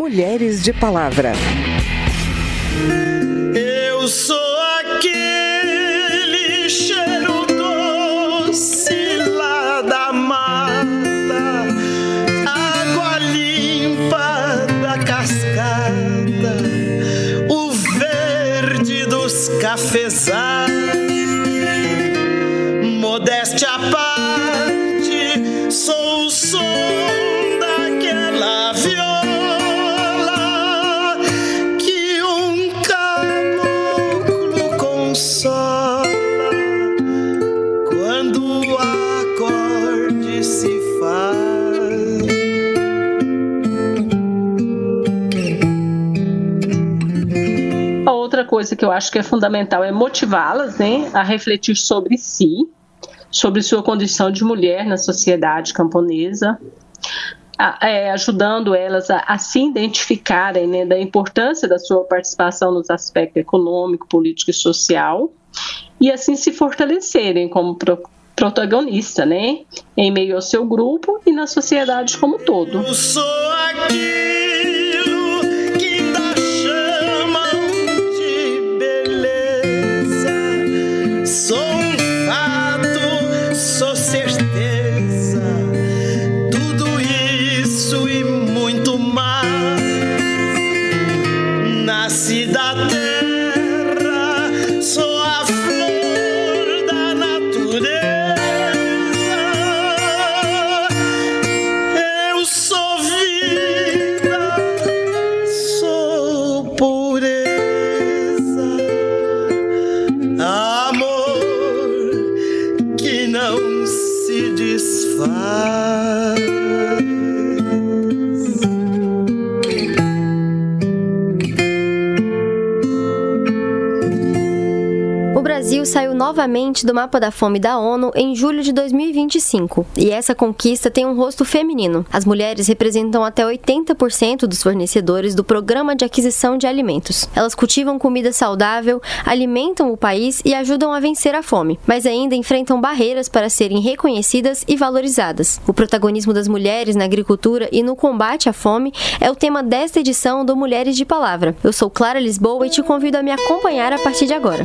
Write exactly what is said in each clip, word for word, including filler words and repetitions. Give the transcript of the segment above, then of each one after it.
Mulheres de Palavra. Eu sou aquele cheiro doce lá da mata, água limpa da cascata, o verde dos cafezais. Modéstia à parte, sou o som daquela viola que um caboclo consola quando o acorde se faz. A outra coisa que eu acho que é fundamental é motivá-las, né, a refletir sobre si, sobre sua condição de mulher na sociedade camponesa, a, é, ajudando elas a, a se identificarem, né, da importância da sua participação nos aspectos econômico, político e social, e assim se fortalecerem como pro, protagonista, né, em meio ao seu grupo e na sociedade como um todo. Eu sou aquilo que ainda chamam de beleza, sou sou certeza, tudo isso e muito mais. Nasci da terra, sou a flor da natureza. Eu sou vida, sou pureza, amor que não se desfaz. O Brasil saiu novamente do mapa da fome da ONU em julho de dois mil e vinte e cinco, e essa conquista tem um rosto feminino. As mulheres representam até oitenta por cento dos fornecedores do Programa de Aquisição de Alimentos. Elas cultivam comida saudável, alimentam o país e ajudam a vencer a fome, mas ainda enfrentam barreiras para serem reconhecidas e valorizadas. O protagonismo das mulheres na agricultura e no combate à fome é o tema desta edição do Mulheres de Palavra. Eu sou Clara Lisboa e te convido a me acompanhar a partir de agora.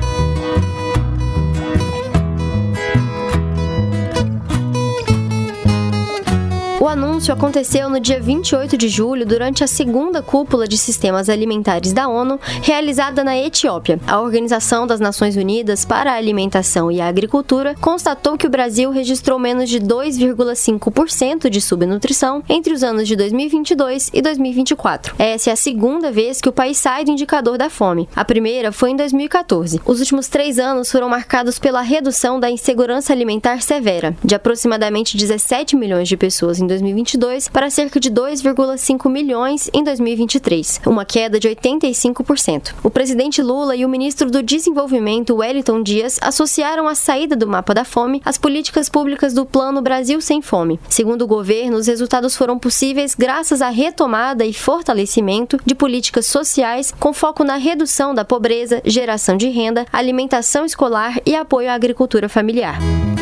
O anúncio aconteceu no dia vinte e oito de julho, durante a segunda cúpula de sistemas alimentares da ONU, realizada na Etiópia. A Organização das Nações Unidas para a Alimentação e a Agricultura constatou que o Brasil registrou menos de dois vírgula cinco por cento de subnutrição entre os anos de dois mil e vinte e dois e dois mil e vinte e quatro. Essa é a segunda vez que o país sai do indicador da fome. A primeira foi em dois mil e quatorze. Os últimos três anos foram marcados pela redução da insegurança alimentar severa, de aproximadamente dezessete milhões de pessoas em dois mil e vinte e dois para cerca de dois vírgula cinco milhões em dois mil e vinte e três, uma queda de oitenta e cinco por cento. O presidente Lula e o ministro do Desenvolvimento, Wellington Dias, associaram a saída do mapa da fome às políticas públicas do Plano Brasil Sem Fome. Segundo o governo, os resultados foram possíveis graças à retomada e fortalecimento de políticas sociais com foco na redução da pobreza, geração de renda, alimentação escolar e apoio à agricultura familiar.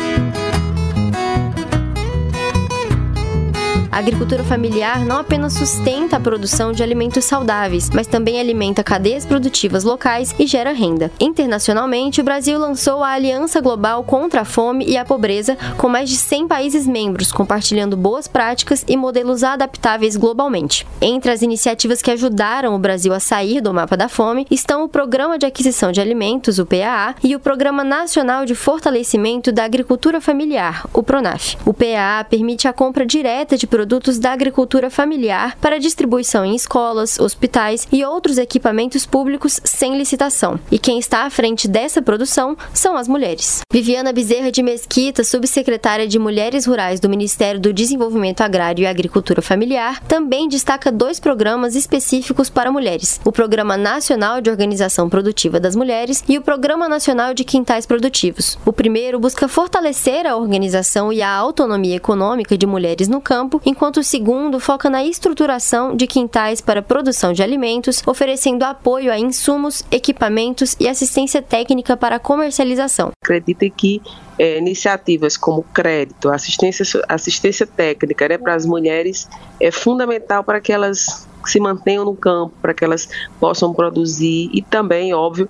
A agricultura familiar não apenas sustenta a produção de alimentos saudáveis, mas também alimenta cadeias produtivas locais e gera renda. Internacionalmente, o Brasil lançou a Aliança Global contra a Fome e a Pobreza, com mais de cem países membros, compartilhando boas práticas e modelos adaptáveis globalmente. Entre as iniciativas que ajudaram o Brasil a sair do mapa da fome estão o Programa de Aquisição de Alimentos, o P A A, e o Programa Nacional de Fortalecimento da Agricultura Familiar, o PRONAF. O P A A permite a compra direta de produtos produtos da agricultura familiar para distribuição em escolas, hospitais e outros equipamentos públicos sem licitação. E quem está à frente dessa produção são as mulheres. Viviana Bezerra de Mesquita, subsecretária de Mulheres Rurais do Ministério do Desenvolvimento Agrário e Agricultura Familiar, também destaca dois programas específicos para mulheres: o Programa Nacional de Organização Produtiva das Mulheres e o Programa Nacional de Quintais Produtivos. O primeiro busca fortalecer a organização e a autonomia econômica de mulheres no campo, enquanto o segundo foca na estruturação de quintais para produção de alimentos, oferecendo apoio a insumos, equipamentos e assistência técnica para a comercialização. Acredito que é, iniciativas como crédito, assistência, assistência técnica, né, para as mulheres é fundamental para que elas se mantenham no campo, para que elas possam produzir e também, óbvio,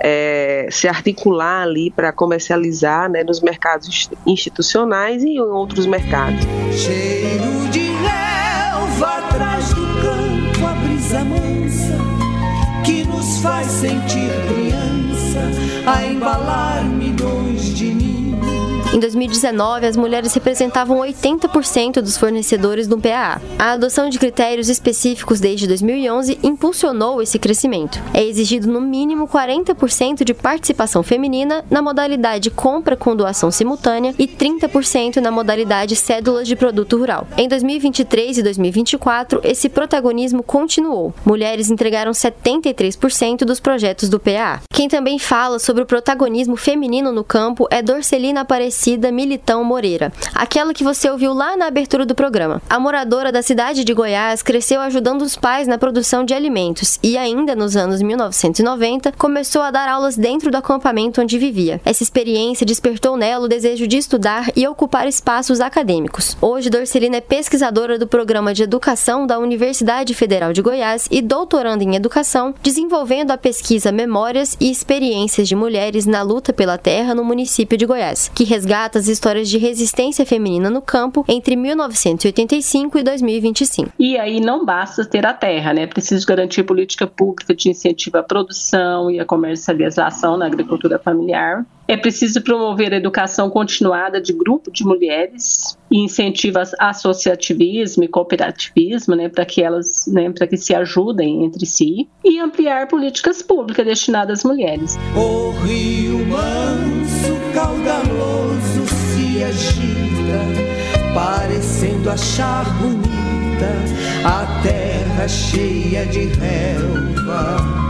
é, se articular ali para comercializar, né, nos mercados institucionais e em outros mercados. Cheiro de relva atrás do campo, a brisa mansa que nos faz sentir criança, a embalar milhões de mim. Em dois mil e dezenove, as mulheres representavam oitenta por cento dos fornecedores do P A A. A adoção de critérios específicos desde dois mil e onze impulsionou esse crescimento. É exigido no mínimo quarenta por cento de participação feminina na modalidade compra com doação simultânea e trinta por cento na modalidade cédulas de produto rural. Em dois mil e vinte e três e dois mil e vinte e quatro, esse protagonismo continuou. Mulheres entregaram setenta e três por cento dos projetos do P A A. Quem também fala sobre o protagonismo feminino no campo é Dorcelina Aparecida Militão Moreira, aquela que você ouviu lá na abertura do programa. A moradora da cidade de Goiás cresceu ajudando os pais na produção de alimentos e ainda nos anos mil novecentos e noventa começou a dar aulas dentro do acampamento onde vivia. Essa experiência despertou nela o desejo de estudar e ocupar espaços acadêmicos. Hoje, Dorcelina é pesquisadora do Programa de Educação da Universidade Federal de Goiás e doutoranda em Educação, desenvolvendo a pesquisa Memórias e Experiências de Mulheres na Luta pela Terra no município de Goiás, que resgata as histórias de resistência feminina no campo entre mil novecentos e oitenta e cinco e dois mil e vinte e cinco. E aí não basta ter a terra, né? É preciso garantir política pública de incentivo à produção e à comercialização na agricultura familiar. É preciso promover a educação continuada de grupo de mulheres e incentivo ao associativismo e cooperativismo, né, para que elas, né, para que se ajudem entre si, e ampliar políticas públicas destinadas às mulheres. O rio manso, caudaloso se agita, parecendo achar bonita a terra cheia de relva.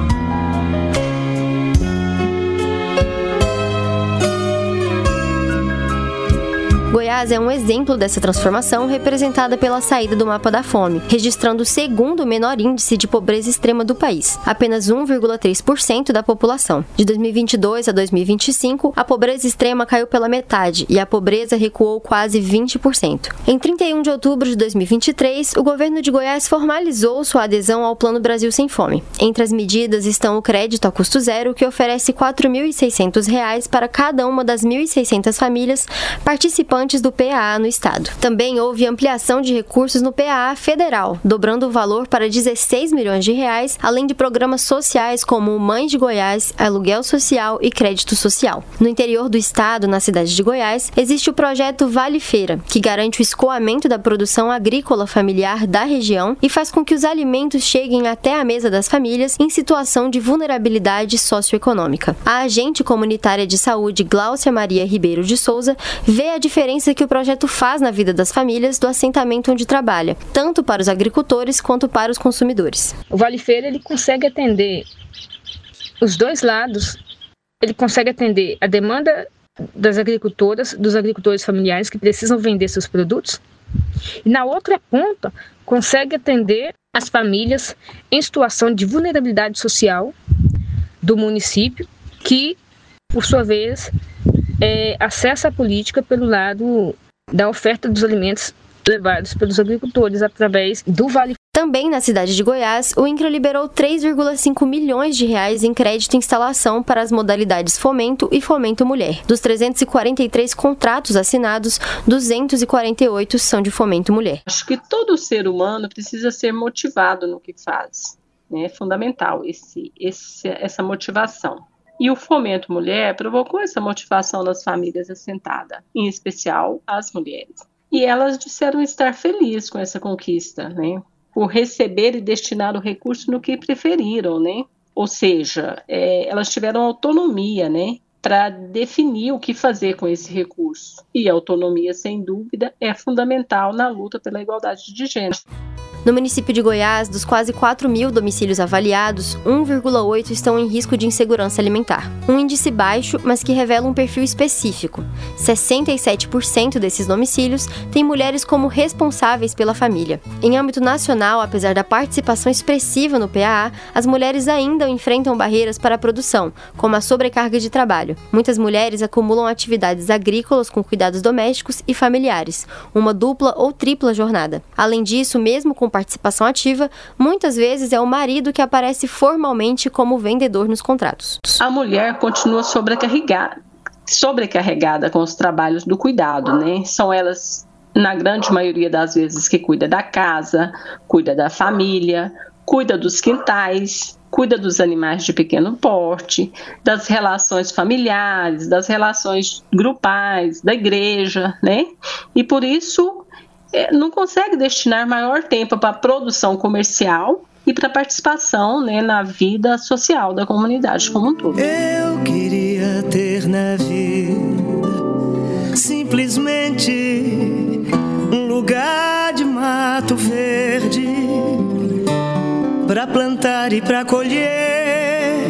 Goiás é um exemplo dessa transformação representada pela saída do mapa da fome, registrando o segundo menor índice de pobreza extrema do país, apenas um vírgula três por cento da população. De dois mil e vinte e dois a dois mil e vinte e cinco, a pobreza extrema caiu pela metade e a pobreza recuou quase vinte por cento. Em trinta e um de outubro de dois mil e vinte e três, o governo de Goiás formalizou sua adesão ao Plano Brasil Sem Fome. Entre as medidas estão o crédito a custo zero, que oferece quatro mil e seiscentos reais para cada uma das mil e seiscentas famílias participantes do P A A no estado. Também houve ampliação de recursos no P A A federal, dobrando o valor para dezesseis milhões de reais, além de programas sociais como Mães de Goiás, Aluguel Social e Crédito Social. No interior do estado, na cidade de Goiás, existe o projeto Vale Feira, que garante o escoamento da produção agrícola familiar da região e faz com que os alimentos cheguem até a mesa das famílias em situação de vulnerabilidade socioeconômica. A agente comunitária de saúde Gláucia Maria Ribeiro de Souza vê a diferença que o projeto faz na vida das famílias do assentamento onde trabalha, tanto para os agricultores quanto para os consumidores. O Vale Feira ele consegue atender os dois lados, ele consegue atender a demanda das agricultoras, dos agricultores familiares que precisam vender seus produtos, e na outra ponta consegue atender as famílias em situação de vulnerabilidade social do município, que, por sua vez, É, acessa a política pelo lado da oferta dos alimentos levados pelos agricultores através do Vale. Também na cidade de Goiás, o INCRA liberou três vírgula cinco milhões de reais em crédito e instalação para as modalidades Fomento e Fomento Mulher. Dos trezentos e quarenta e três contratos assinados, duzentos e quarenta e oito são de Fomento Mulher. Acho que todo ser humano precisa ser motivado no que faz. É fundamental esse, esse, essa motivação. E o Fomento Mulher provocou essa motivação nas famílias assentadas, em especial as mulheres. E elas disseram estar felizes com essa conquista, né? Por receber e destinar o recurso no que preferiram, né? Ou seja, é, elas tiveram autonomia, né? Para definir o que fazer com esse recurso. E a autonomia, sem dúvida, é fundamental na luta pela igualdade de gênero. No município de Goiás, dos quase quatro mil domicílios avaliados, um vírgula oito estão em risco de insegurança alimentar. Um índice baixo, mas que revela um perfil específico. sessenta e sete por cento desses domicílios têm mulheres como responsáveis pela família. Em âmbito nacional, apesar da participação expressiva no P A A, as mulheres ainda enfrentam barreiras para a produção, como a sobrecarga de trabalho. Muitas mulheres acumulam atividades agrícolas com cuidados domésticos e familiares, uma dupla ou tripla jornada. Além disso, mesmo com participação ativa, muitas vezes é o marido que aparece formalmente como vendedor nos contratos. A mulher continua sobrecarregada, sobrecarregada com os trabalhos do cuidado, né? São elas, na grande maioria das vezes, que cuida da casa, cuida da família, cuida dos quintais, cuida dos animais de pequeno porte, das relações familiares, das relações grupais, da igreja, né? E por isso não consegue destinar maior tempo para a produção comercial e para a participação, né, na vida social da comunidade como um todo. Eu queria ter na vida simplesmente um lugar de mato verde para plantar e para colher,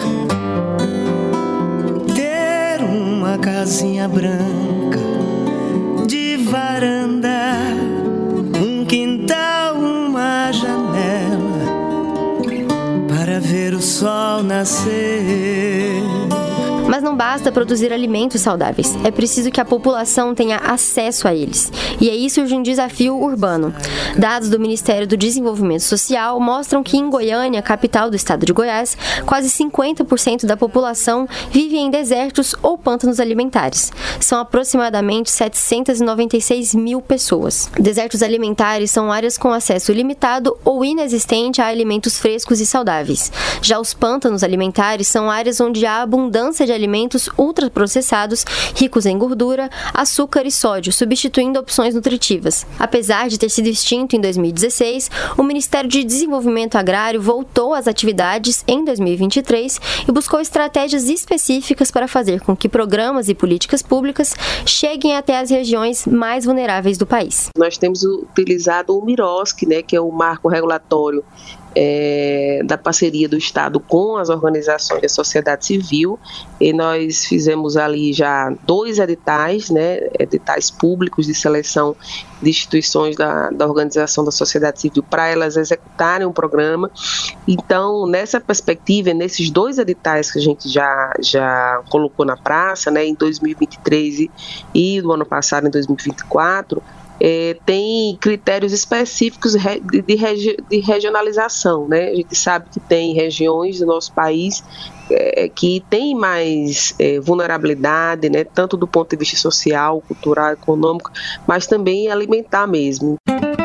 ter uma casinha branca de varanda, um quintal, uma janela para ver o sol nascer. Mas não basta produzir alimentos saudáveis, é preciso que a população tenha acesso a eles. E aí surge um desafio urbano. Dados do Ministério do Desenvolvimento Social mostram que em Goiânia, capital do estado de Goiás, quase cinquenta por cento da população vive em desertos ou pântanos alimentares. São aproximadamente setecentas e noventa e seis mil pessoas. Desertos alimentares são áreas com acesso limitado ou inexistente a alimentos frescos e saudáveis. Já os pântanos alimentares são áreas onde há abundância de alimentos ultraprocessados, ricos em gordura, açúcar e sódio, substituindo opções nutritivas. Apesar de ter sido extinto em dois mil e dezesseis, o Ministério de Desenvolvimento Agrário voltou às atividades em dois mil e vinte e três e buscou estratégias específicas para fazer com que programas e políticas públicas cheguem até as regiões mais vulneráveis do país. Nós temos utilizado o MIROSC, né, que é o marco regulatório É, da parceria do Estado com as organizações da sociedade civil, e nós fizemos ali já dois editais, né, editais públicos de seleção de instituições da, da organização da sociedade civil para elas executarem um programa. Então, nessa perspectiva, nesses dois editais que a gente já, já colocou na praça, né, em dois mil e vinte e três e, e no ano passado, em dois mil e vinte e quatro, É, tem critérios específicos de, de, regi, de regionalização, né? A gente sabe que tem regiões do nosso país é, que tem mais é, vulnerabilidade, né? Tanto do ponto de vista social, cultural, econômico, mas também alimentar mesmo.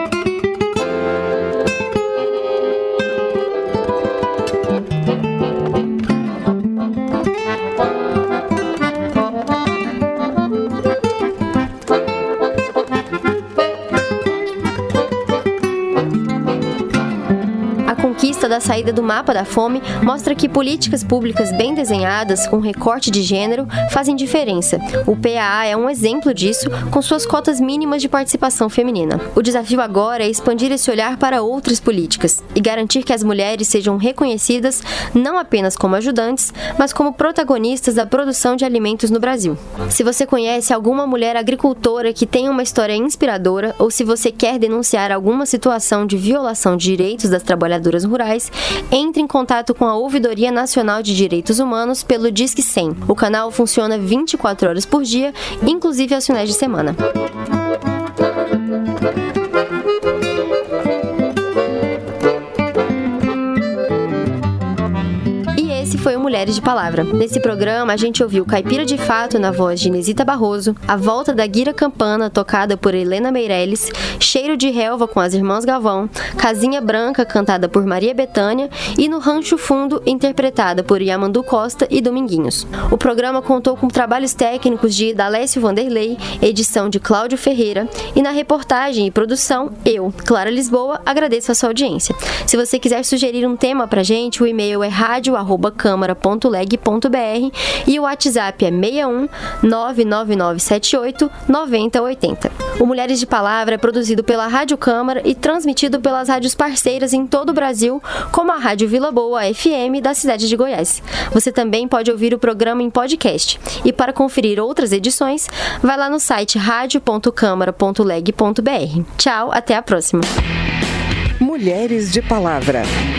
Da saída do mapa da fome mostra que políticas públicas bem desenhadas, com recorte de gênero, fazem diferença. O P A A é um exemplo disso, com suas cotas mínimas de participação feminina. O desafio agora é expandir esse olhar para outras políticas e garantir que as mulheres sejam reconhecidas não apenas como ajudantes, mas como protagonistas da produção de alimentos no Brasil. Se você conhece alguma mulher agricultora que tem uma história inspiradora, ou se você quer denunciar alguma situação de violação de direitos das trabalhadoras rurais, entre em contato com a Ouvidoria Nacional de Direitos Humanos pelo Disque cem. O canal funciona vinte e quatro horas por dia, inclusive aos finais de semana. Foi o Mulheres de Palavra. Nesse programa, a gente ouviu Caipira de Fato na voz de Inesita Barroso, A Volta da Guira Campana, tocada por Helena Meirelles, Cheiro de Relva com as Irmãs Galvão, Casinha Branca, cantada por Maria Bethânia, e No Rancho Fundo, interpretada por Yamandu Costa e Dominguinhos. O programa contou com trabalhos técnicos de Dalécio Vanderlei, edição de Cláudio Ferreira, e na reportagem e produção, eu, Clara Lisboa, agradeço a sua audiência. Se você quiser sugerir um tema pra gente, o e-mail é rádio arroba câmara ponto leg ponto br e o WhatsApp é seis um nove nove nove sete oito nove zero oito zero. O Mulheres de Palavra é produzido pela Rádio Câmara e transmitido pelas rádios parceiras em todo o Brasil, como a Rádio Vila Boa F M da cidade de Goiás. Você também pode ouvir o programa em podcast. E para conferir outras edições, vai lá no site rádio ponto câmara ponto leg ponto br. Tchau, até a próxima. Mulheres de Palavra.